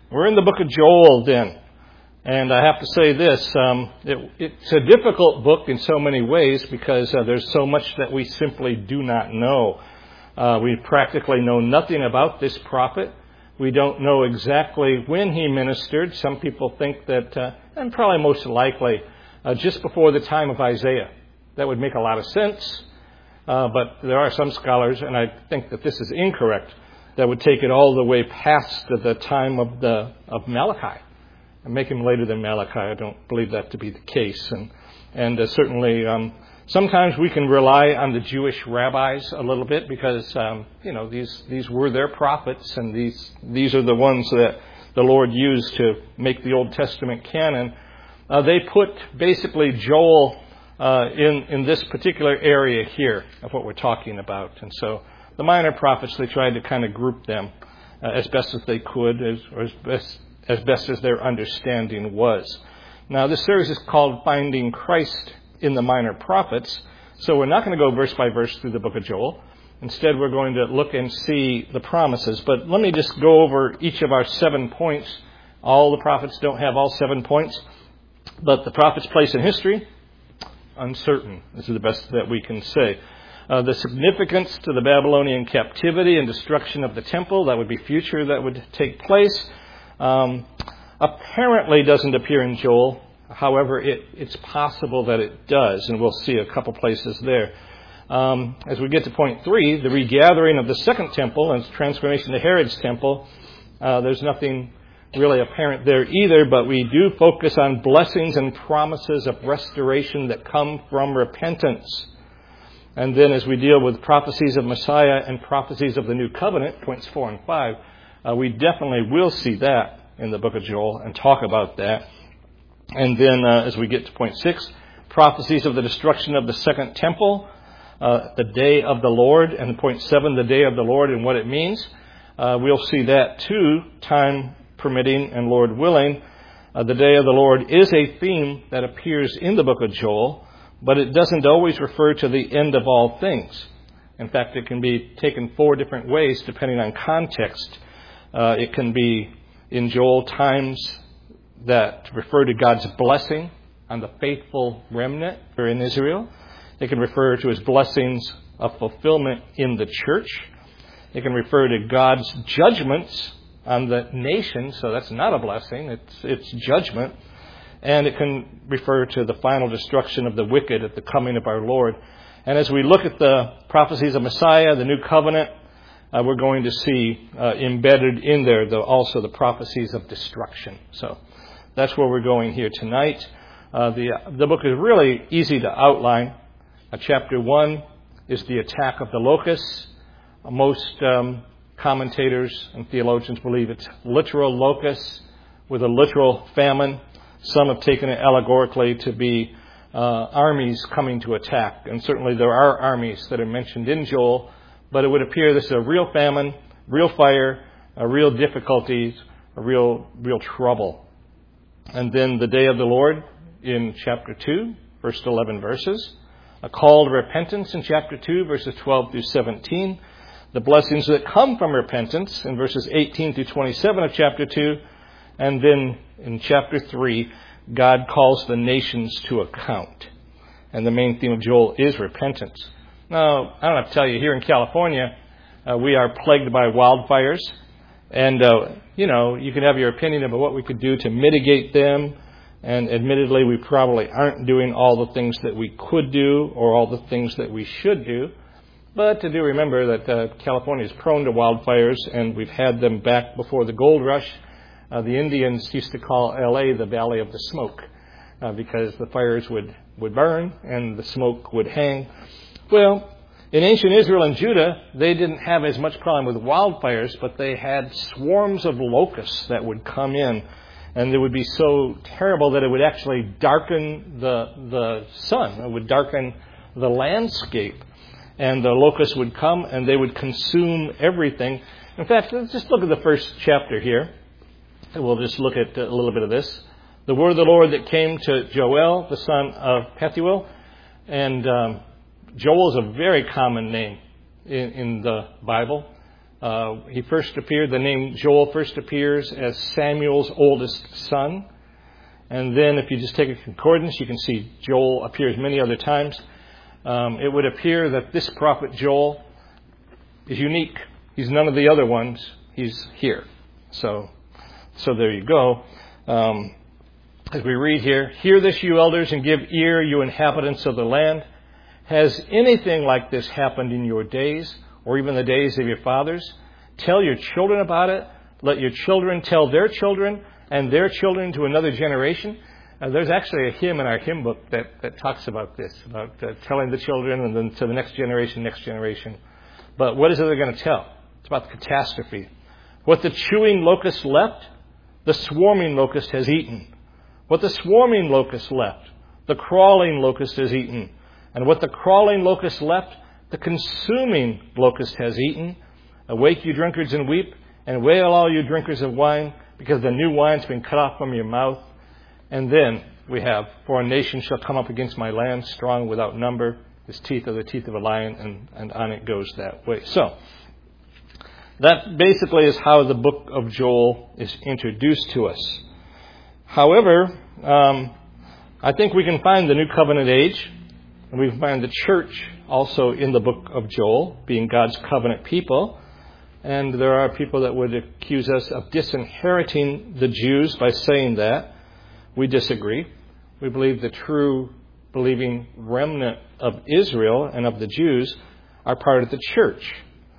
We're in the book of Joel then. And I have to say this, it's a difficult book in so many ways because there's so much that we simply do not know. We practically know nothing about this prophet. We don't know exactly when he ministered. Some people think that, and probably most likely, just before the time of Isaiah. That would make a lot of sense. But there are some scholars, and I think that this is incorrect, that would take it all the way past the time of Malachi and make him later than Malachi. I don't believe that to be the case. And certainly, sometimes we can rely on the Jewish rabbis a little bit because, these were their prophets, and these are the ones that the Lord used to make the Old Testament canon. They put basically Joel in this particular area here of what we're talking about. And so the minor prophets, they tried to kind of group them as best as they could, as best as their understanding was. Now, this series is called Finding Christ in the Minor Prophets. So we're not going to go verse by verse through the book of Joel. Instead, we're going to look and see the promises. But let me just go over each of our 7 points. All the prophets don't have all 7 points. But the prophet's place in history, uncertain. This is the best that we can say. The significance to the Babylonian captivity and destruction of the temple, that would be future, that would take place. Apparently doesn't appear in Joel. However, it's possible that it does, and we'll see a couple places there. As we get to point 3, the regathering of the second temple and its transformation to Herod's temple, there's nothing really apparent there either, but we do focus on blessings and promises of restoration that come from repentance. And then as we deal with prophecies of Messiah and prophecies of the New Covenant, points 4 and 5, we definitely will see that in the book of Joel and talk about that. And then as we get to point 6, prophecies of the destruction of the second temple, the day of the Lord, and point 7, the day of the Lord and what it means. We'll see that too, time permitting and Lord willing. The day of the Lord is a theme that appears in the book of Joel, but it doesn't always refer to the end of all things. In fact, it can be taken 4 different ways depending on context. It can be in Joel times that refer to God's blessing on the faithful remnant in Israel. It can refer to his blessings of fulfillment in the church. It can refer to God's judgments on the nation, so that's not a blessing, it's judgment. And it can refer to the final destruction of the wicked at the coming of our Lord. And as we look at the prophecies of Messiah, the New Covenant, we're going to see embedded in there also the prophecies of destruction. So that's where we're going here tonight. The book is really easy to outline. Chapter 1 is the attack of the locusts. Most commentators and theologians believe it's literal locusts with a literal famine. Some have taken it allegorically to be armies coming to attack. And certainly there are armies that are mentioned in Joel, but it would appear this is a real famine, real fire, real difficulties, a real trouble. And then the day of the Lord in chapter 2, first 11 verses. A call to repentance in chapter 2, verses 12 through 17. The blessings that come from repentance in verses 18 through 27 of chapter 2. And then in chapter 3, God calls the nations to account. And the main theme of Joel is repentance. Now, I don't have to tell you, here in California, we are plagued by wildfires. And, you can have your opinion about what we could do to mitigate them. And admittedly, we probably aren't doing all the things that we could do or all the things that we should do. But do remember that California is prone to wildfires, and we've had them back before the gold rush. The Indians used to call L.A. the Valley of the Smoke because the fires would burn and the smoke would hang. Well, in ancient Israel and Judah, they didn't have as much problem with wildfires, but they had swarms of locusts that would come in, and they would be so terrible that it would actually darken the sun. It would darken the landscape. And the locusts would come and they would consume everything. In fact, let's just look at the first chapter here. And we'll just look at a little bit of this. The word of the Lord that came to Joel, the son of Pethuel. And Joel is a very common name in the Bible. He first appeared, the name Joel first appears as Samuel's oldest son. And then if you just take a concordance, you can see Joel appears many other times. It would appear that this prophet Joel is unique. He's none of the other ones. He's here. So there you go. As we read here, "Hear this, you elders, and give ear, you inhabitants of the land. Has anything like this happened in your days, or even the days of your fathers? Tell your children about it. Let your children tell their children, and their children to another generation." There's actually a hymn in our hymn book that talks about this, about telling the children and then to the next generation. But what is it they're going to tell? It's about the catastrophe. "What the chewing locust left, the swarming locust has eaten. What the swarming locust left, the crawling locust has eaten. And what the crawling locust left, the consuming locust has eaten. Awake, you drunkards, and weep, and wail, all you drinkers of wine, because the new wine's been cut off from your mouth." And then we have, "For a nation shall come up against my land, strong without number. His teeth are the teeth of a lion," and on it goes that way. So that basically is how the book of Joel is introduced to us. However, I think we can find the New Covenant age, and we can find the church also in the book of Joel, being God's covenant people. And there are people that would accuse us of disinheriting the Jews by saying that. We disagree. We believe the true believing remnant of Israel and of the Jews are part of the church.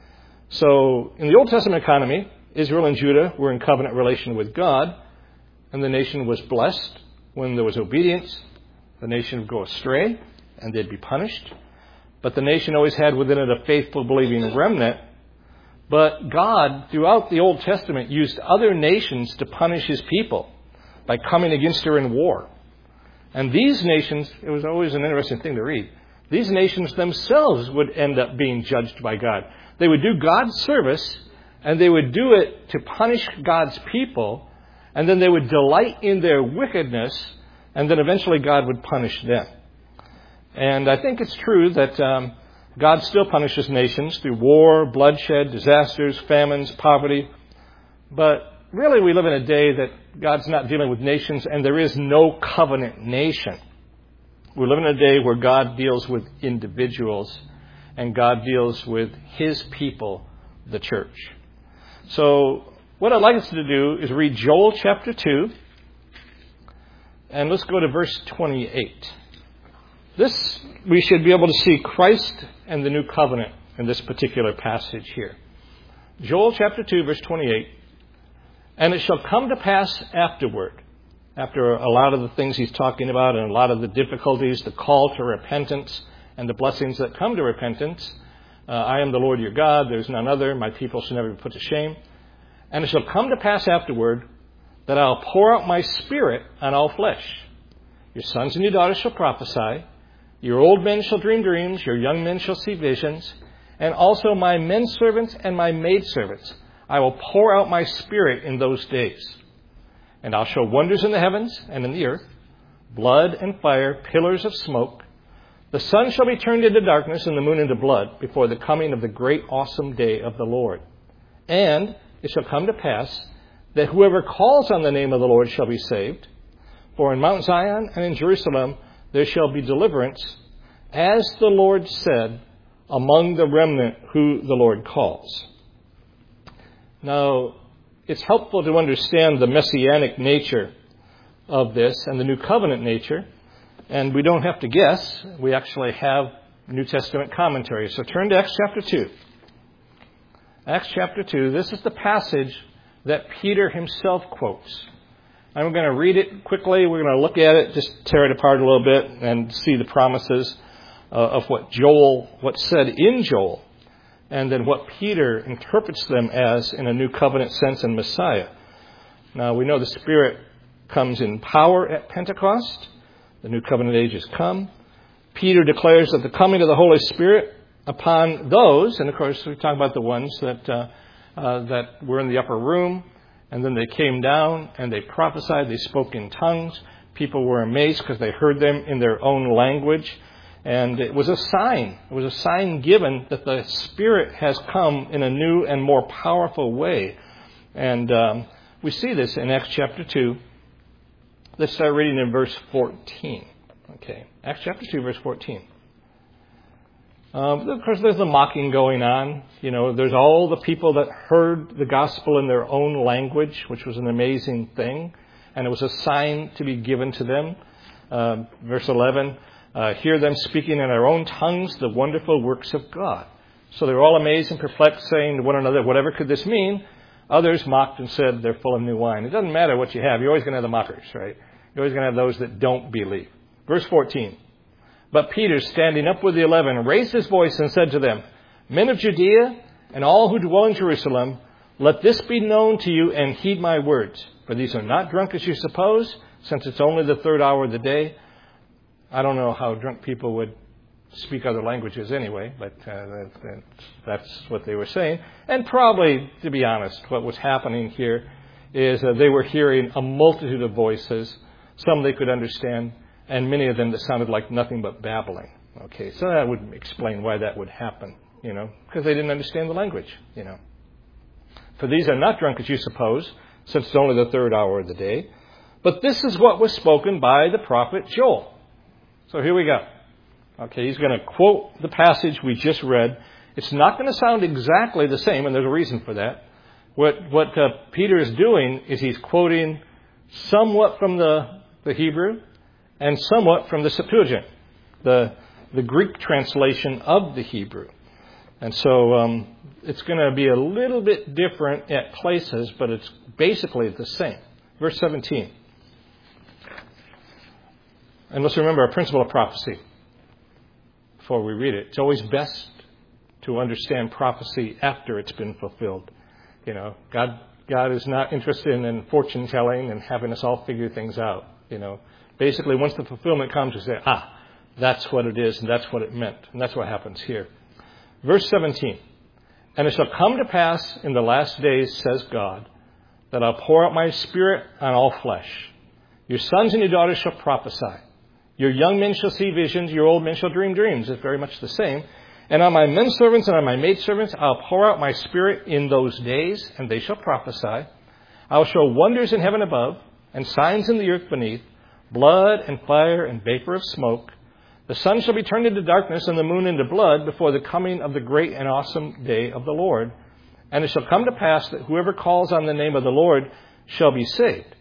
So in the Old Testament economy, Israel and Judah were in covenant relation with God, and the nation was blessed. When there was obedience, the nation would go astray, and they'd be punished. But the nation always had within it a faithful, believing remnant. But God, throughout the Old Testament, used other nations to punish his people by coming against her in war. And these nations, it was always an interesting thing to read, these nations themselves would end up being judged by God. They would do God's service, and they would do it to punish God's people, and then they would delight in their wickedness, and then eventually God would punish them. And I think it's true that God still punishes nations through war, bloodshed, disasters, famines, poverty. But really we live in a day that God's not dealing with nations, and there is no covenant nation. We live in a day where God deals with individuals, and God deals with his people, the church. So what I'd like us to do is read Joel chapter 2, and let's go to verse 28. This, we should be able to see Christ and the new covenant in this particular passage here. Joel chapter 2, verse 28. "And it shall come to pass afterward," after a lot of the things he's talking about and a lot of the difficulties, the call to repentance and the blessings that come to repentance. "I am the Lord your God, there's none other, my people shall never be put to shame. And it shall come to pass afterward that I'll pour out my spirit on all flesh. Your sons and your daughters shall prophesy. Your old men shall dream dreams. Your young men shall see visions. And also my men servants and my maidservants. I will pour out my spirit in those days. And I'll show wonders in the heavens and in the earth, blood and fire, pillars of smoke. The sun shall be turned into darkness and the moon into blood before the coming of the great awesome day of the Lord. And it shall come to pass that whoever calls on the name of the Lord shall be saved. For in Mount Zion and in Jerusalem there shall be deliverance, as the Lord said, among the remnant who the Lord calls." Now, it's helpful to understand the messianic nature of this and the new covenant nature. And we don't have to guess. We actually have New Testament commentary. So turn to Acts chapter 2. Acts chapter 2, this is the passage that Peter himself quotes. I'm going to read it quickly. We're going to look at it, just tear it apart a little bit and see the promises of what's said in Joel, and then what Peter interprets them as in a new covenant sense in Messiah. Now, we know the Spirit comes in power at Pentecost. The new covenant age has come. Peter declares that the coming of the Holy Spirit upon those, and of course we talk about the ones that were in the upper room, and then they came down and they prophesied, they spoke in tongues. People were amazed because they heard them in their own language. And it was a sign. It was a sign given that the Spirit has come in a new and more powerful way. And we see this in Acts chapter 2. Let's start reading in verse 14. Okay, Acts chapter 2, verse 14. Of course, there's the mocking going on. You know, there's all the people that heard the gospel in their own language, which was an amazing thing. And it was a sign to be given to them. Verse 11, hear them speaking in their own tongues the wonderful works of God. So they were all amazed and perplexed, saying to one another, whatever could this mean? Others mocked and said, they're full of new wine. It doesn't matter what you have. You're always going to have the mockers, right? You're always going to have those that don't believe. Verse 14. But Peter, standing up with the 11, raised his voice and said to them, men of Judea and all who dwell in Jerusalem, let this be known to you and heed my words. For these are not drunk as you suppose, since it's only the third hour of the day. I don't know how drunk people would speak other languages anyway, but that's what they were saying. And probably, to be honest, what was happening here is they were hearing a multitude of voices, some they could understand, and many of them that sounded like nothing but babbling. Okay, so that would explain why that would happen, because they didn't understand the language, For these are not drunk as you suppose, since it's only the third hour of the day. But this is what was spoken by the prophet Joel. So here we go. Okay, he's going to quote the passage we just read. It's not going to sound exactly the same, and there's a reason for that. What Peter is doing is he's quoting somewhat from the Hebrew and somewhat from the Septuagint, the Greek translation of the Hebrew. And so it's going to be a little bit different at places, but it's basically the same. Verse 17. And let's remember a principle of prophecy before we read it. It's always best to understand prophecy after it's been fulfilled. God is not interested in fortune telling and having us all figure things out. Basically, once the fulfillment comes, we say, that's what it is, and that's what it meant. And that's what happens here. Verse 17. And it shall come to pass in the last days, says God, that I'll pour out my Spirit on all flesh. Your sons and your daughters shall prophesy. Your young men shall see visions. Your old men shall dream dreams. It's very much the same. And on my men servants and on my maid servants, I'll pour out my Spirit in those days, and they shall prophesy. I'll show wonders in heaven above and signs in the earth beneath, blood and fire and vapor of smoke. The sun shall be turned into darkness and the moon into blood before the coming of the great and awesome day of the Lord. And it shall come to pass that whoever calls on the name of the Lord shall be saved.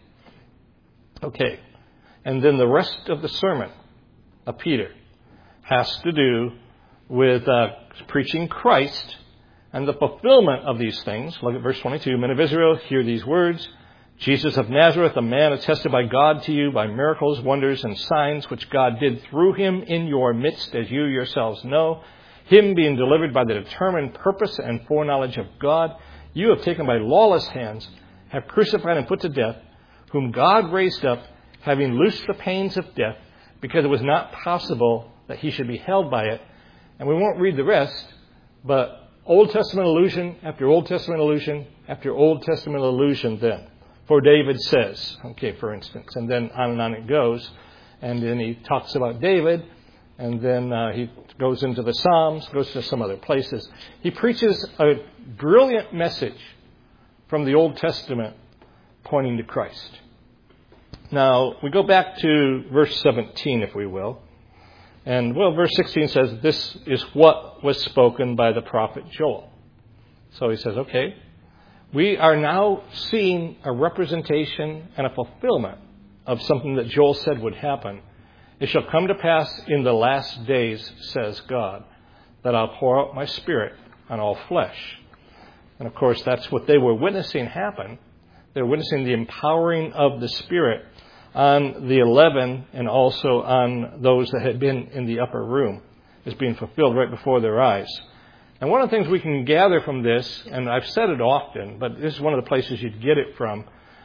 Okay. And then the rest of the sermon of Peter has to do with preaching Christ and the fulfillment of these things. Look at verse 22. Men of Israel, hear these words. Jesus of Nazareth, a man attested by God to you by miracles, wonders, and signs, which God did through him in your midst, as you yourselves know. Him being delivered by the determined purpose and foreknowledge of God, you have taken by lawless hands, have crucified and put to death, whom God raised up, having loosed the pains of death, because it was not possible that he should be held by it. And we won't read the rest, but Old Testament allusion after Old Testament allusion after Old Testament allusion then. For David says, for instance, and then on it goes. And then he talks about David, and then he goes into the Psalms, goes to some other places. He preaches a brilliant message from the Old Testament pointing to Christ. Now, we go back to verse 17, if we will. And, verse 16 says, this is what was spoken by the prophet Joel. So he says, we are now seeing a representation and a fulfillment of something that Joel said would happen. It shall come to pass in the last days, says God, that I'll pour out my Spirit on all flesh. And, of course, that's what they were witnessing happen. They were witnessing the empowering of the Spirit on the 11 and also on those that had been in the upper room is being fulfilled right before their eyes. And one of the things we can gather from this, and I've said it often, but this is one of the places you'd get it from.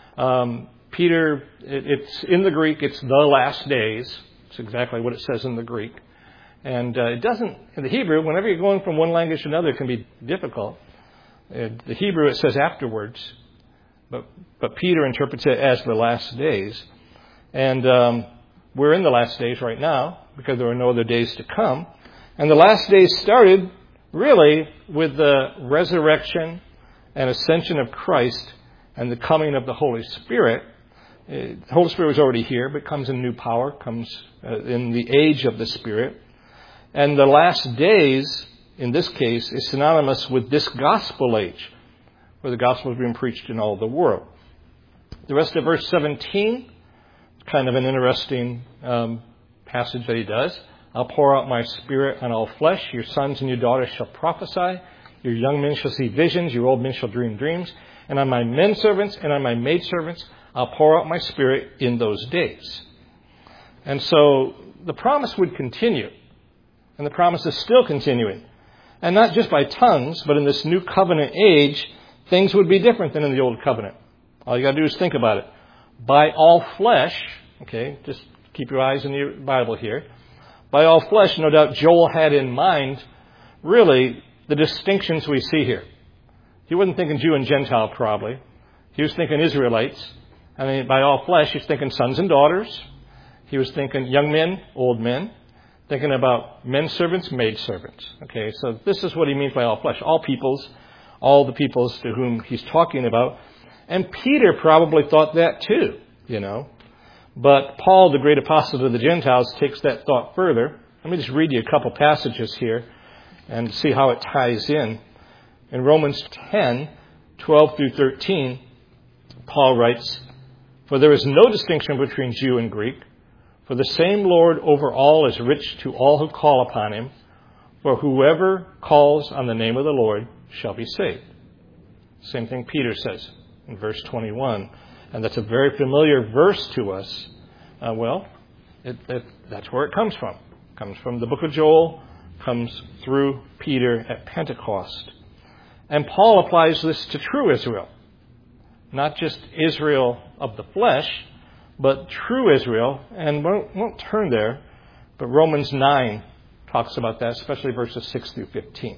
Peter, it's in the Greek, it's the last days. It's exactly what it says in the Greek. And it doesn't, in the Hebrew, whenever you're going from one language to another, it can be difficult. The Hebrew, it says afterwards. But Peter interprets it as the last days. And we're in the last days right now. because there were no other days to come. And the last days started really with the resurrection and ascension of Christ and the coming of the Holy Spirit. The Holy Spirit was already here, but comes in new power, comes in the age of the Spirit. And the last days, in this case, is synonymous with this gospel age, where the gospel is being preached in all the world. The rest of verse 17, kind of an interesting passage that he does. I'll pour out my Spirit on all flesh. Your sons and your daughters shall prophesy. Your young men shall see visions. Your old men shall dream dreams. And on my men servants and on my maid servants, I'll pour out my Spirit in those days. And so the promise would continue. And the promise is still continuing. And not just by tongues, but in this new covenant age, things would be different than in the old covenant. All you got to do is think about it. By all flesh, okay, just keep your eyes in your Bible here. By all flesh, no doubt Joel had in mind really the distinctions we see here. He wasn't thinking Jew and Gentile probably. He was thinking Israelites. I mean, by all flesh, he's thinking sons and daughters. He was thinking young men, old men. Thinking about men servants, maid servants. Okay, so this is what he means by all flesh. All peoples, all the peoples to whom he's talking about. And Peter probably thought that too, you know. But Paul, the great apostle to the Gentiles, takes that thought further. Let me just read you a couple passages here and see how it ties in. In Romans 10, 12 through 13, Paul writes, "For there is no distinction between Jew and Greek, for the same Lord over all is rich to all who call upon him. For whoever calls on the name of the Lord shall be saved." Same thing Peter says in verse 21. And that's a very familiar verse to us. That's where it comes from. It comes from the book of Joel, comes through Peter at Pentecost. And Paul applies this to true Israel. Not just Israel of the flesh, but true Israel. And we won't turn there, but Romans 9 talks about that, especially verses 6 through 15.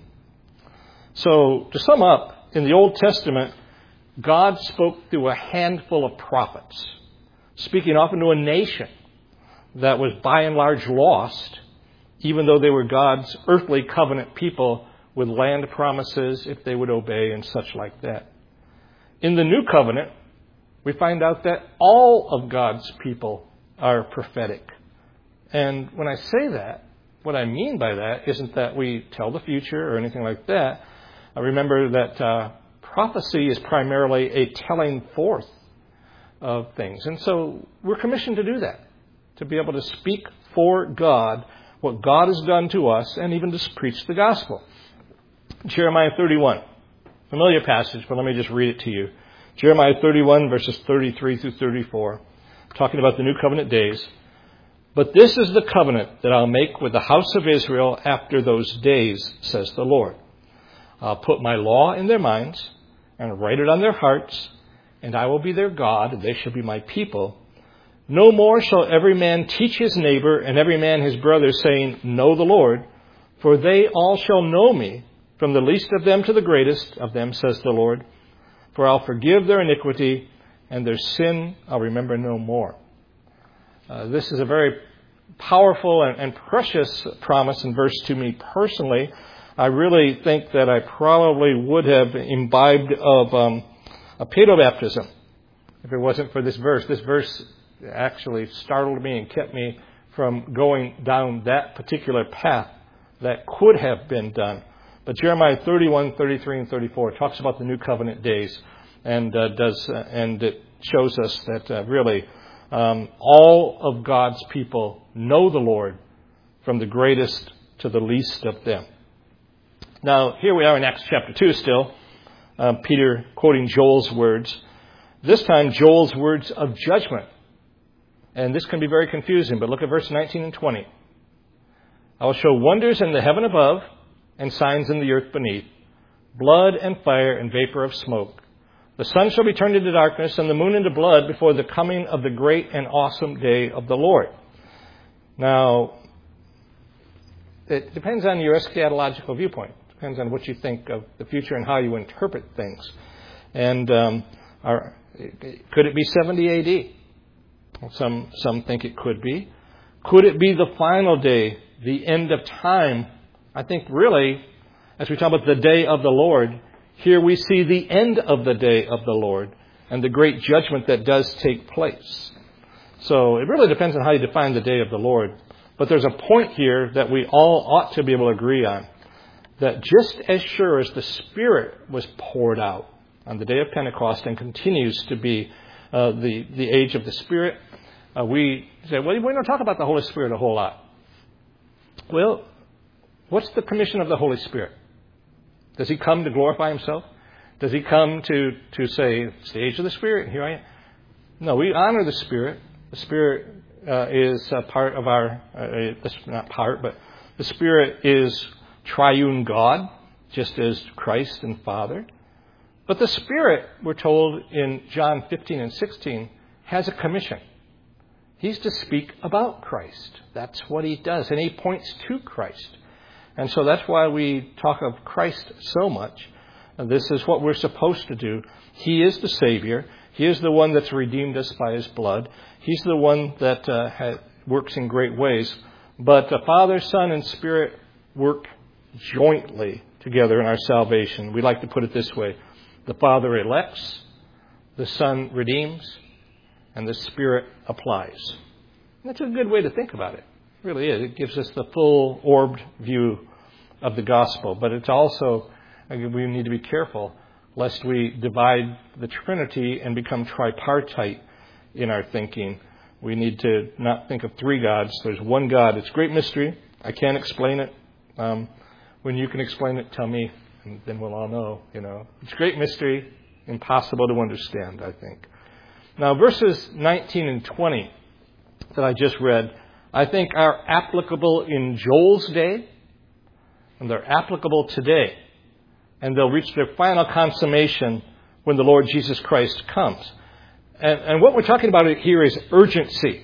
So to sum up, in the Old Testament, God spoke through a handful of prophets, speaking often to a nation that was by and large lost, even though they were God's earthly covenant people with land promises if they would obey and such like that. In the new covenant, we find out that all of God's people are prophetic. And when I say that, what I mean by that isn't that we tell the future or anything like that. I remember that prophecy is primarily a telling forth of things. And so we're commissioned to do that, to be able to speak for God what God has done to us and even to preach the gospel. Jeremiah 31, familiar passage, but let me just read it to you. Jeremiah 31, verses 33 through 34, talking about the new covenant days. "But this is the covenant that I'll make with the house of Israel after those days, says the Lord. I'll put my law in their minds and write it on their hearts, and I will be their God, and they shall be my people. No more shall every man teach his neighbor and every man his brother, saying, 'Know the Lord,' for they all shall know me, from the least of them to the greatest of them, says the Lord. For I'll forgive their iniquity, and their sin I'll remember no more." This is a very powerful and precious promise and verse to me personally. I really think that I probably would have imbibed of a paedobaptism if it wasn't for this verse. This verse actually startled me and kept me from going down that particular path that could have been done. But Jeremiah 31, 33, and 34 talks about the new covenant days, and it shows us that really all of God's people know the Lord, from the greatest to the least of them. Now, here we are in Acts chapter 2 still. Peter quoting Joel's words. This time, Joel's words of judgment. And this can be very confusing, but look at verse 19 and 20. "I will show wonders in the heaven above and signs in the earth beneath, blood and fire and vapor of smoke. The sun shall be turned into darkness and the moon into blood before the coming of the great and awesome day of the Lord." Now, it depends on your eschatological viewpoint. It depends on what you think of the future and how you interpret things. And could it be 70 AD? Some think it could be. Could it be the final day, the end of time? I think really, as we talk about the day of the Lord, here we see the end of the day of the Lord and the great judgment that does take place. So it really depends on how you define the day of the Lord. But there's a point here that we all ought to be able to agree on. That just as sure as the Spirit was poured out on the day of Pentecost and continues to be the age of the Spirit, we say, well, we don't talk about the Holy Spirit a whole lot. Well, what's the commission of the Holy Spirit? Does he come to glorify himself? Does he come to say, it's the age of the Spirit, here I am? No, we honor the Spirit. The Spirit is a part of our, not part, but the Spirit is triune God, just as Christ and Father. But the Spirit, we're told in John 15 and 16, has a commission. He's to speak about Christ. That's what he does, and he points to Christ. And so that's why we talk of Christ so much. And this is what we're supposed to do. He is the Savior. He is the one that's redeemed us by his blood. He's the one that works in great ways. But the Father, Son, and Spirit work jointly together in our salvation. We like to put it this way. The Father elects, the Son redeems, and the Spirit applies. And that's a good way to think about it. It really is. It gives us the full orbed view of the gospel. But it's also, we need to be careful lest we divide the Trinity and become tripartite in our thinking. We need to not think of three gods. There's one God. It's a great mystery. I can't explain it. When you can explain it, tell me, and then we'll all know, It's a great mystery, impossible to understand, I think. Now, verses 19 and 20 that I just read, I think are applicable in Joel's day, and they're applicable today. And they'll reach their final consummation when the Lord Jesus Christ comes. And what we're talking about here is urgency.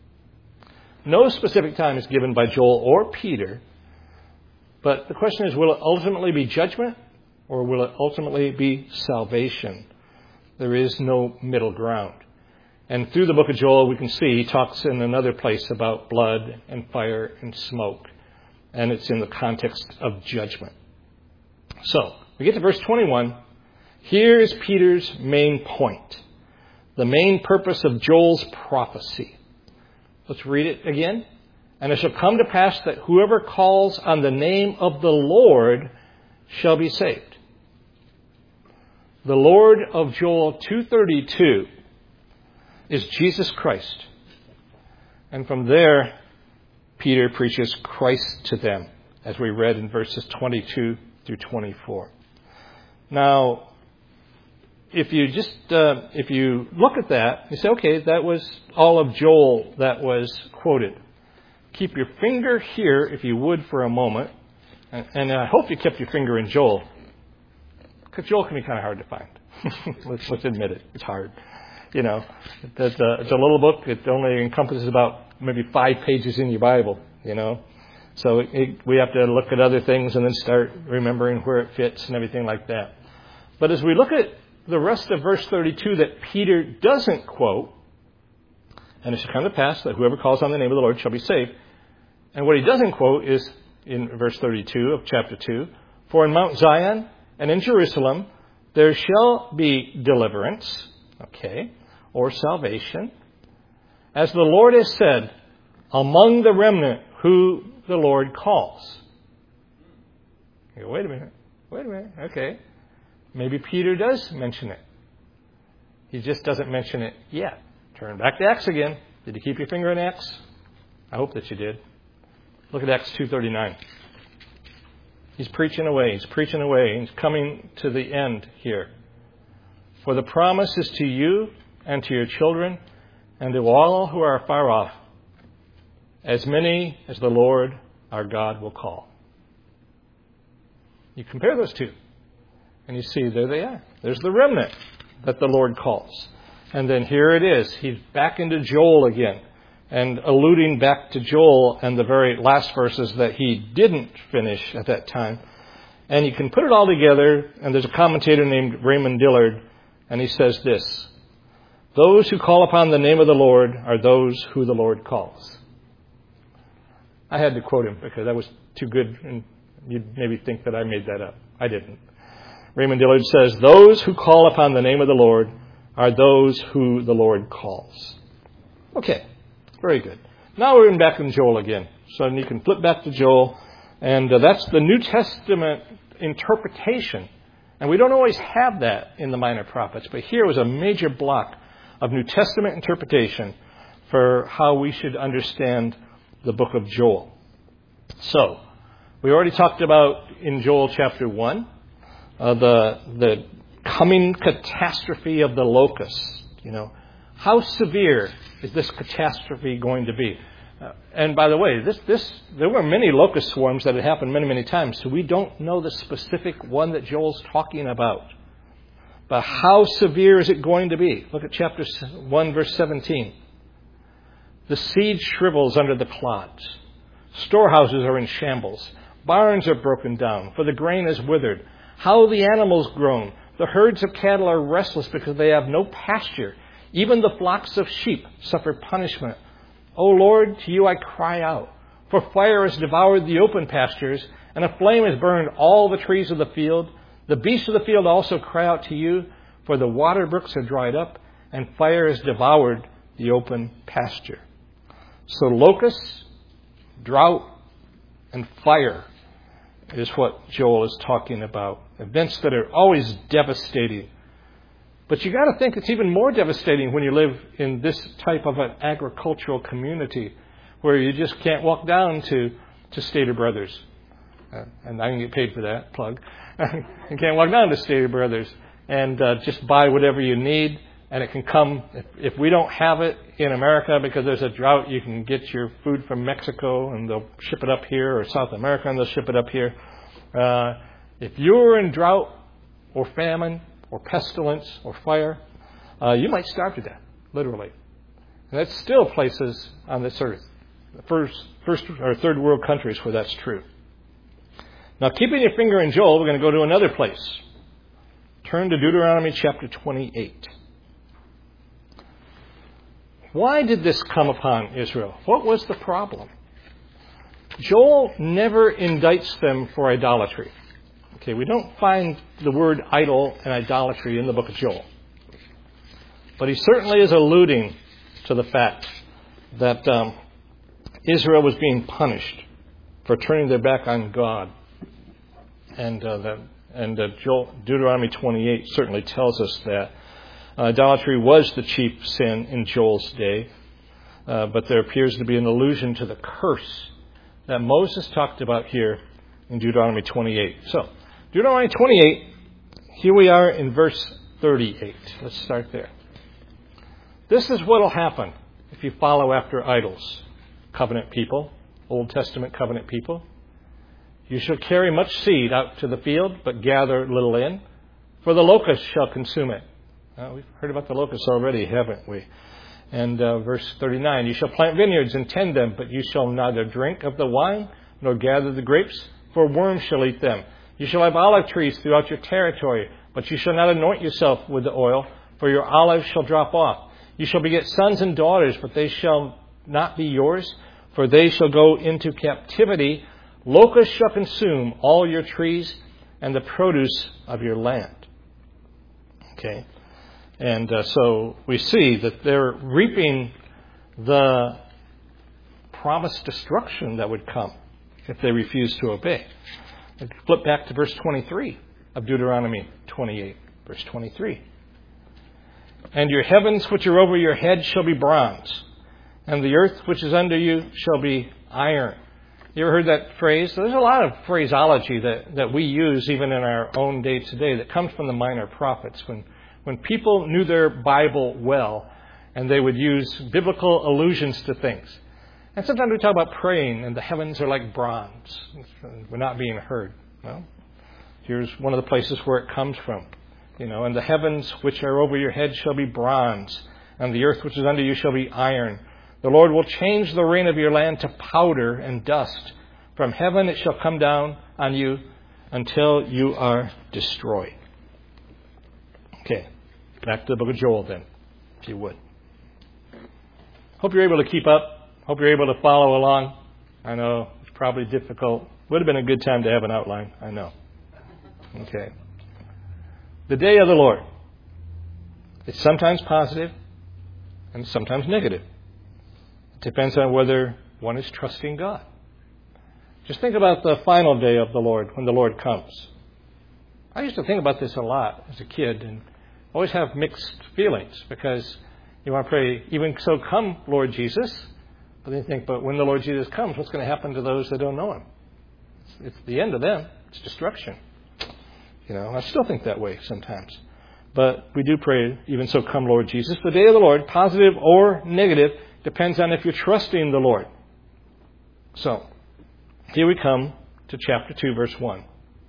No specific time is given by Joel or Peter. But the question is, will it ultimately be judgment or will it ultimately be salvation? There is no middle ground. And through the book of Joel, we can see he talks in another place about blood and fire and smoke. And it's in the context of judgment. So, we get to verse 21. Here is Peter's main point. The main purpose of Joel's prophecy. Let's read it again. And it shall come to pass that whoever calls on the name of the Lord shall be saved. The Lord of Joel 2:32 is Jesus Christ. And from there, Peter preaches Christ to them, as we read in verses 22 through 24. Now, if you look at that, you say, okay, that was all of Joel that was quoted. Keep your finger here, if you would, for a moment. And I hope you kept your finger in Joel. Because Joel can be kind of hard to find. Let's admit it. It's hard. It's a little book. It only encompasses about maybe 5 pages in your Bible, So we have to look at other things and then start remembering where it fits and everything like that. But as we look at the rest of verse 32 that Peter doesn't quote, and it shall come to pass that whoever calls on the name of the Lord shall be saved. And what he doesn't quote is in verse 32 of chapter 2, for in Mount Zion and in Jerusalem there shall be deliverance, or salvation, as the Lord has said, among the remnant who the Lord calls. You go, wait a minute. Okay. Maybe Peter does mention it. He just doesn't mention it yet. Turn back to Acts again. Did you keep your finger in Acts? I hope that you did. Look at Acts 2:39. He's preaching away. He's coming to the end here. For the promise is to you and to your children and to all who are far off, as many as the Lord our God will call. You compare those two, and you see there they are. There's the remnant that the Lord calls. And then here it is. He's back into Joel again, and alluding back to Joel and the very last verses that he didn't finish at that time. And you can put it all together, and there's a commentator named Raymond Dillard, and he says this: those who call upon the name of the Lord are those who the Lord calls. I had to quote him because that was too good, and you'd maybe think that I made that up. I didn't. Raymond Dillard says, "Those who call upon the name of the Lord are those who the Lord calls." Okay, very good. Now we're back in Joel again. So you can flip back to Joel, and that's the New Testament interpretation. And we don't always have that in the minor prophets, but here was a major block of New Testament interpretation for how we should understand the book of Joel. So, we already talked about in Joel chapter 1, the coming catastrophe of the locusts. How severe is this catastrophe going to be? And by the way, there were many locust swarms that had happened many, many times, so we don't know the specific one that Joel's talking about. But how severe is it going to be? Look at chapter 1, verse 17. "The seed shrivels under the clods. Storehouses are in shambles. Barns are broken down, for the grain is withered. How the animals groan. The herds of cattle are restless because they have no pasture. Even the flocks of sheep suffer punishment. O Lord, to you I cry out. For fire has devoured the open pastures, and a flame has burned all the trees of the field. The beasts of the field also cry out to you, for the water brooks are dried up, and fire has devoured the open pasture." So locusts, drought, and fire is what Joel is talking about. Events that are always devastating. But you got to think it's even more devastating when you live in this type of an agricultural community where you just can't walk down to Stater Brothers. And I can get paid for that, plug. You can't walk down to Stater Brothers and just buy whatever you need. And it can come, if we don't have it in America because there's a drought, you can get your food from Mexico and they'll ship it up here, or South America and they'll ship it up here. If you're in drought or famine or pestilence or fire, you might starve to death, literally. And that's still places on this earth, first or third world countries where that's true. Now, keeping your finger in Joel, we're going to go to another place. Turn to Deuteronomy chapter 28. Why did this come upon Israel? What was the problem? Joel never indicts them for idolatry. Okay, we don't find the word idol and idolatry in the book of Joel. But he certainly is alluding to the fact that Israel was being punished for turning their back on God. And Deuteronomy 28 certainly tells us that. Idolatry was the chief sin in Joel's day, but there appears to be an allusion to the curse that Moses talked about here in Deuteronomy 28. So, Deuteronomy 28, here we are in verse 38. Let's start there. "This is what will happen if you follow after idols, covenant people, Old Testament covenant people. You shall carry much seed out to the field, but gather little in, for the locust shall consume it." We've heard about the locusts already, haven't we? And verse 39, "You shall plant vineyards and tend them, but you shall neither drink of the wine nor gather the grapes, for worms shall eat them. You shall have olive trees throughout your territory, but you shall not anoint yourself with the oil, for your olives shall drop off. You shall beget sons and daughters, but they shall not be yours, for they shall go into captivity. Locusts shall consume all your trees and the produce of your land." Okay. And so we see that they're reaping the promised destruction that would come if they refuse to obey. Let's flip back to verse 23 of Deuteronomy 28. Verse 23. "And your heavens which are over your head shall be bronze, and the earth which is under you shall be iron." You ever heard that phrase? There's a lot of phraseology that we use even in our own day today that comes from the minor prophets. When people knew their Bible well, and they would use biblical allusions to things. And sometimes we talk about praying, and the heavens are like bronze. We're not being heard. Well, here's one of the places where it comes from. "And the heavens which are over your head shall be bronze, and the earth which is under you shall be iron. The Lord will change the rain of your land to powder and dust. From heaven it shall come down on you until you are destroyed." Okay, back to the book of Joel then, if you would. Hope you're able to keep up. Hope you're able to follow along. I know, it's probably difficult. Would have been a good time to have an outline, I know. Okay. The day of the Lord. It's sometimes positive and sometimes negative. It depends on whether one is trusting God. Just think about the final day of the Lord, when the Lord comes. I used to think about this a lot as a kid and always have mixed feelings because you want to pray, even so come, Lord Jesus. But then you think, but when the Lord Jesus comes, what's going to happen to those that don't know Him? It's the end of them. It's destruction. I still think that way sometimes. But we do pray, even so come, Lord Jesus. The day of the Lord, positive or negative, depends on if you're trusting the Lord. So, here we come to chapter 2, verse 1.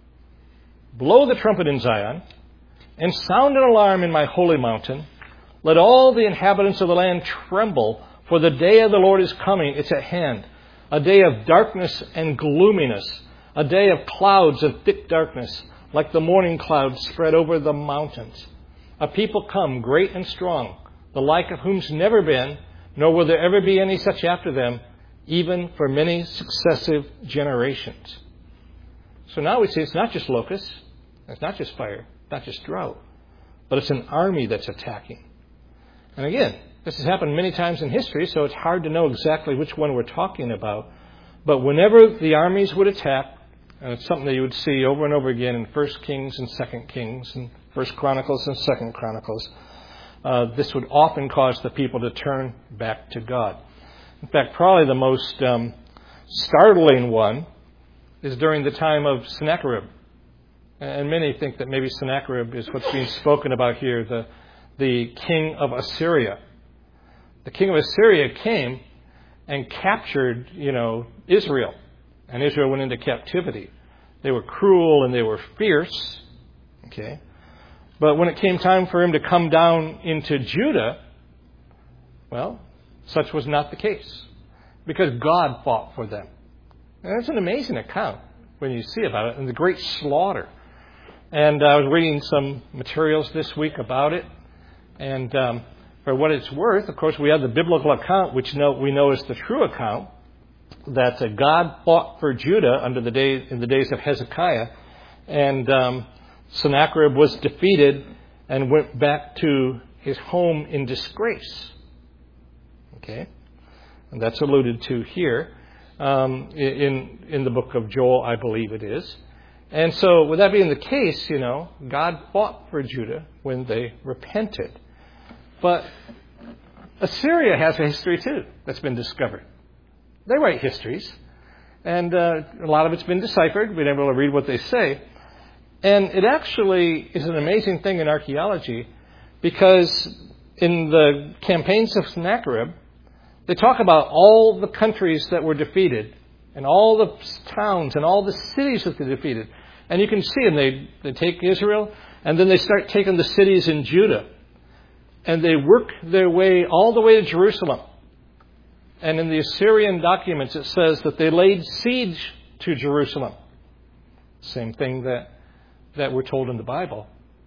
Blow the trumpet in Zion, and sound an alarm in my holy mountain. Let all the inhabitants of the land tremble, for the day of the Lord is coming. It's at hand. A day of darkness and gloominess. A day of clouds of thick darkness, like the morning clouds spread over the mountains. A people come, great and strong, the like of whom's never been, nor will there ever be any such after them, even for many successive generations. So now we see it's not just locusts, it's not just fire, not just drought, but it's an army that's attacking. And again, this has happened many times in history, so it's hard to know exactly which one we're talking about. But whenever the armies would attack, and it's something that you would see over and over again in 1 Kings and 2 Kings and 1 Chronicles and 2 Chronicles, this would often cause the people to turn back to God. In fact, probably the most startling one is during the time of Sennacherib. And many think that maybe Sennacherib is what's being spoken about here, the king of Assyria. The king of Assyria came and captured, Israel. And Israel went into captivity. They were cruel and they were fierce. Okay. But when it came time for him to come down into Judah, well, such was not the case. Because God fought for them. And it's an amazing account when you see about it, and the great slaughter. And I was reading some materials this week about it. And for what it's worth, of course, we have the biblical account, which we know is the true account, that God fought for Judah in the days of Hezekiah. And Sennacherib was defeated and went back to his home in disgrace. Okay? And that's alluded to here in the book of Joel, I believe it is. And so with that being the case, God fought for Judah when they repented. But Assyria has a history too that's been discovered. They write histories, and a lot of it's been deciphered. We've been able to read what they say. And it actually is an amazing thing in archaeology because in the campaigns of Sennacherib, they talk about all the countries that were defeated and all the towns and all the cities that they defeated. And you can see them. They take Israel, and then they start taking the cities in Judah. And they work their way all the way to Jerusalem. And in the Assyrian documents, it says that they laid siege to Jerusalem. Same thing that we're told in the Bible.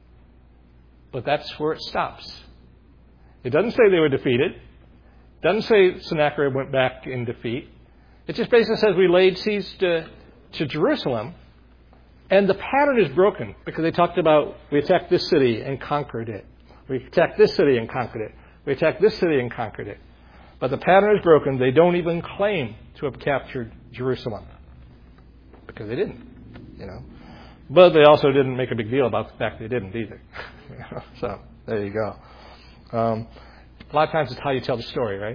But that's where it stops. It doesn't say they were defeated. It doesn't say Sennacherib went back in defeat. It just basically says we laid siege to Jerusalem. And the pattern is broken because they talked about we attacked this city and conquered it. We attacked this city and conquered it. We attacked this city and conquered it. But the pattern is broken. They don't even claim to have captured Jerusalem. Because they didn't, But they also didn't make a big deal about the fact they didn't either. So, there you go. A lot of times it's how you tell the story, right?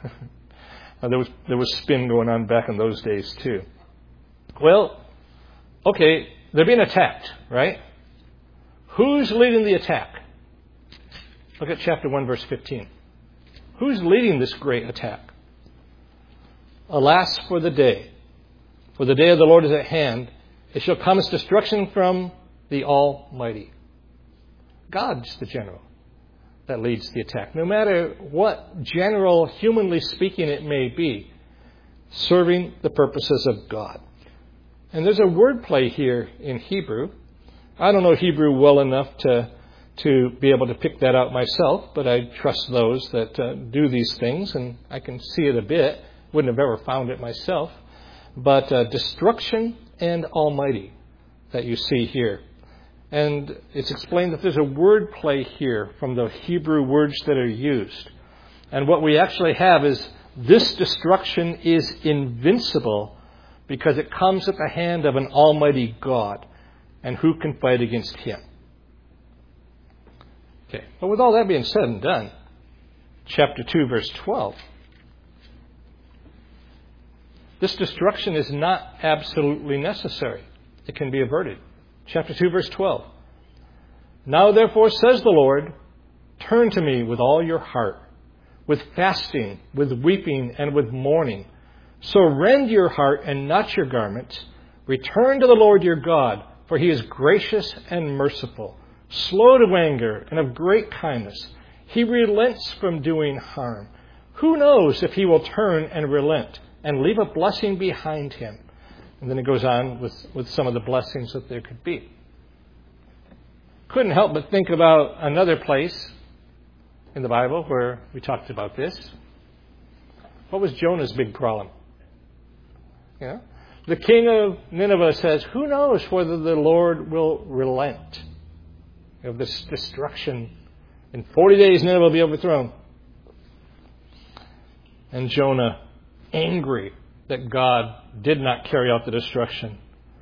There was spin going on back in those days too. Well, okay, they're being attacked, right? Who's leading the attack? Look at chapter 1, verse 15. Who's leading this great attack? Alas for the day of the Lord is at hand. It shall come as destruction from the Almighty. God's the general that leads the attack. No matter what general, humanly speaking, it may be, serving the purposes of God. And there's a wordplay here in Hebrew. I don't know Hebrew well enough to be able to pick that out myself, but I trust those that do these things, and I can see it a bit. Wouldn't have ever found it myself. but destruction and almighty that you see here. And it's explained that there's a word play here from the Hebrew words that are used. And what we actually have is this destruction is invincible because it comes at the hand of an almighty God. And who can fight against him? Okay, but with all that being said and done, chapter 2, verse 12. This destruction is not absolutely necessary. It can be averted. Chapter 2, verse 12. Now therefore, says the Lord, turn to me with all your heart, with fasting, with weeping, and with mourning. So rend your heart and not your garments. Return to the Lord your God, for he is gracious and merciful, slow to anger, and of great kindness. He relents from doing harm. Who knows if he will turn and relent and leave a blessing behind him? And then it goes on with some of the blessings that there could be. Couldn't help but think about another place in the Bible where we talked about this. What was Jonah's big problem? The king of Nineveh says, who knows whether the Lord will relent of this destruction. In 40 days, Nineveh will be overthrown. And Jonah, angry that God did not carry out the destruction,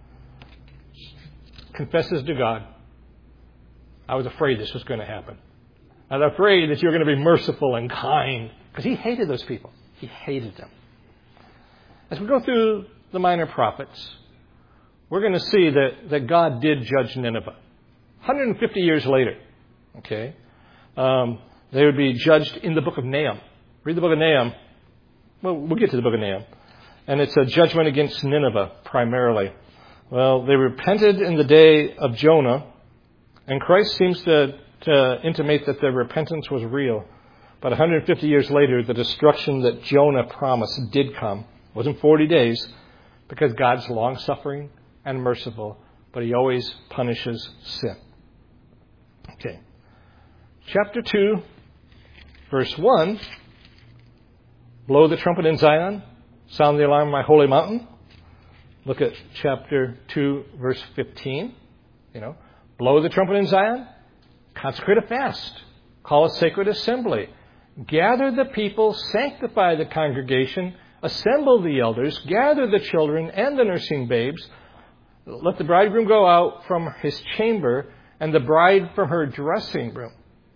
confesses to God, I was afraid this was going to happen. I was afraid that you were going to be merciful and kind. Because he hated those people. He hated them. As we go through the minor prophets, we're going to see that God did judge Nineveh. 150 years later, okay, they would be judged in the book of Nahum. Read the book of Nahum. Well, we'll get to the book of Nahum. And it's a judgment against Nineveh, primarily. Well, they repented in the day of Jonah, and Christ seems to intimate that their repentance was real. But 150 years later, the destruction that Jonah promised did come. It wasn't 40 days, because God's long-suffering and merciful, but he always punishes sin. Okay. Chapter 2, verse 1. Blow the trumpet in Zion. Sound the alarm in my holy mountain. Look at chapter 2, verse 15. Blow the trumpet in Zion. Consecrate a fast. Call a sacred assembly. Gather the people. Sanctify the congregation. Assemble the elders. Gather the children and the nursing babes. Let the bridegroom go out from his chamber and the bride from her dressing room.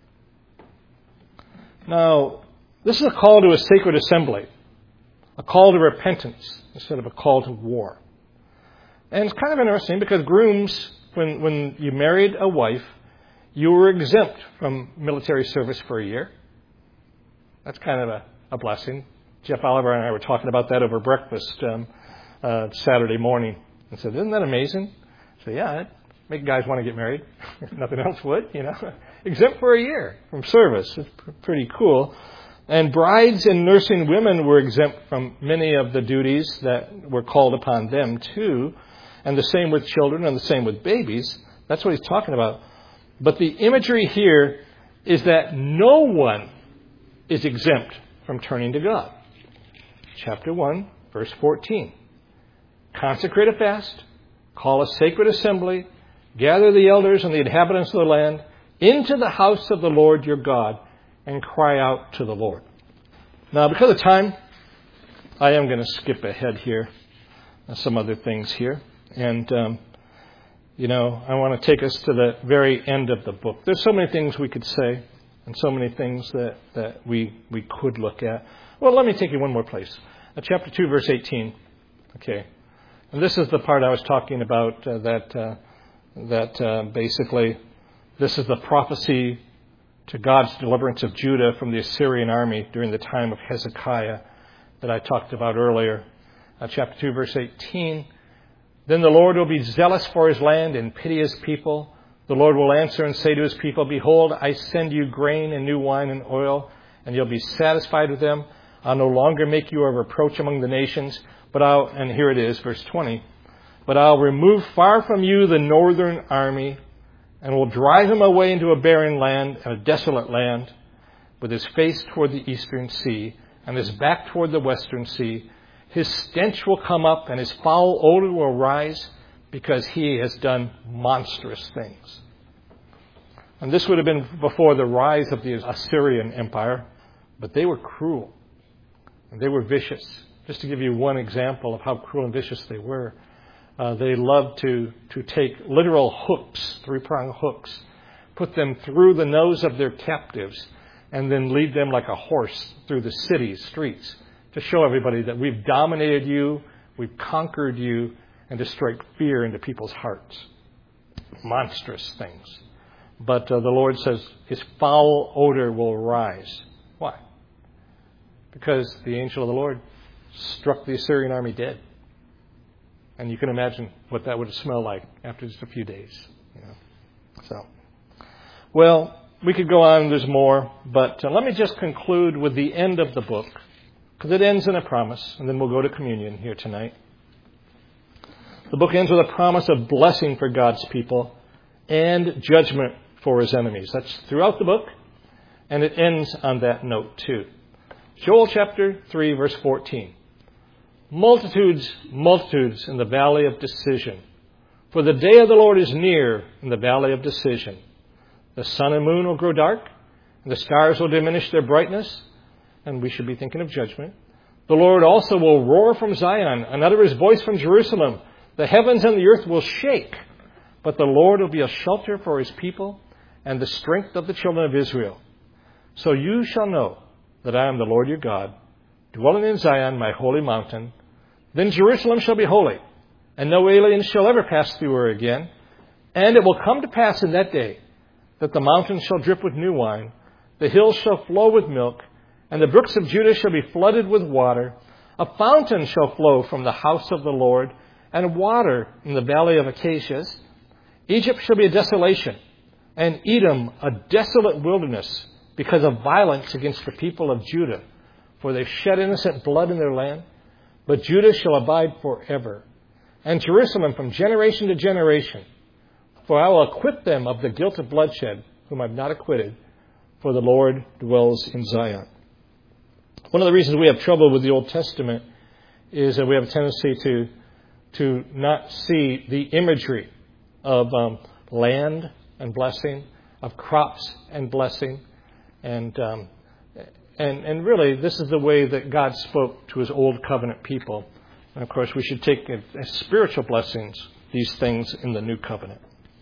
Now, this is a call to a sacred assembly. A call to repentance instead of a call to war. And it's kind of interesting because grooms, when you married a wife, you were exempt from military service for a year. That's kind of a blessing. Jeff Oliver and I were talking about that over breakfast Saturday morning. And said, isn't that amazing? So yeah, it'd make guys want to get married. If nothing else would, Exempt for a year from service. It's pretty cool. And brides and nursing women were exempt from many of the duties that were called upon them too. And the same with children and the same with babies. That's what he's talking about. But the imagery here is that no one is exempt from turning to God. Chapter 1, verse 14. Consecrate a fast, call a sacred assembly, gather the elders and the inhabitants of the land into the house of the Lord your God, and cry out to the Lord. Now, because of time, I am going to skip ahead here, some other things here. And, I want to take us to the very end of the book. There's so many things we could say and so many things that we could look at. Well, let me take you one more place. Chapter 2, verse 18. Okay. And this is the part I was talking about that basically this is the prophecy to God's deliverance of Judah from the Assyrian army during the time of Hezekiah that I talked about earlier. Chapter 2, verse 18. Then the Lord will be zealous for his land and pity his people. The Lord will answer and say to his people, behold, I send you grain and new wine and oil, and you'll be satisfied with them. I'll no longer make you a reproach among the nations, and here it is, verse 20, but I'll remove far from you the northern army, and will drive him away into a barren land and a desolate land, with his face toward the eastern sea, and his back toward the western sea, His stench will come up and his foul odor will rise because he has done monstrous things. And this would have been before the rise of the Assyrian Empire, but they were cruel and they were vicious. Just to give you one example of how cruel and vicious they were, they loved to take literal hooks, three-pronged hooks, put them through the nose of their captives, and then lead them like a horse through the city streets to show everybody that we've dominated you, we've conquered you, and to strike fear into people's hearts. Monstrous things. But the Lord says his foul odor will rise. Why? Because the angel of the Lord struck the Assyrian army dead. And you can imagine what that would smell like after just a few days. Well, we could go on, there's more, but let me just conclude with the end of the book, because it ends in a promise, and then we'll go to communion here tonight. The book ends with a promise of blessing for God's people and judgment for his enemies. That's throughout the book, and it ends on that note too. Joel chapter 3, verse 14. Multitudes, multitudes in the valley of decision. For the day of the Lord is near in the valley of decision. The sun and moon will grow dark, and the stars will diminish their brightness, and we should be thinking of judgment. The Lord also will roar from Zion and utter his voice from Jerusalem. The heavens and the earth will shake, but the Lord will be a shelter for his people and the strength of the children of Israel. So you shall know that I am the Lord your God, dwelling in Zion, my holy mountain. Then Jerusalem shall be holy, and no alien shall ever pass through her again. And it will come to pass in that day that the mountains shall drip with new wine, the hills shall flow with milk, and the brooks of Judah shall be flooded with water. A fountain shall flow from the house of the Lord, and water in the valley of acacias. Egypt shall be a desolation, and Edom a desolate wilderness, because of violence against the people of Judah. For they've shed innocent blood in their land. But Judah shall abide forever, and Jerusalem from generation to generation. For I will acquit them of the guilt of bloodshed, whom I've not acquitted, for the Lord dwells in Zion. One of the reasons we have trouble with the Old Testament is that we have a tendency to not see the imagery of land and blessing, of crops and blessing, and really this is the way that God spoke to his old covenant people. And of course we should take as spiritual blessings these things in the new covenant.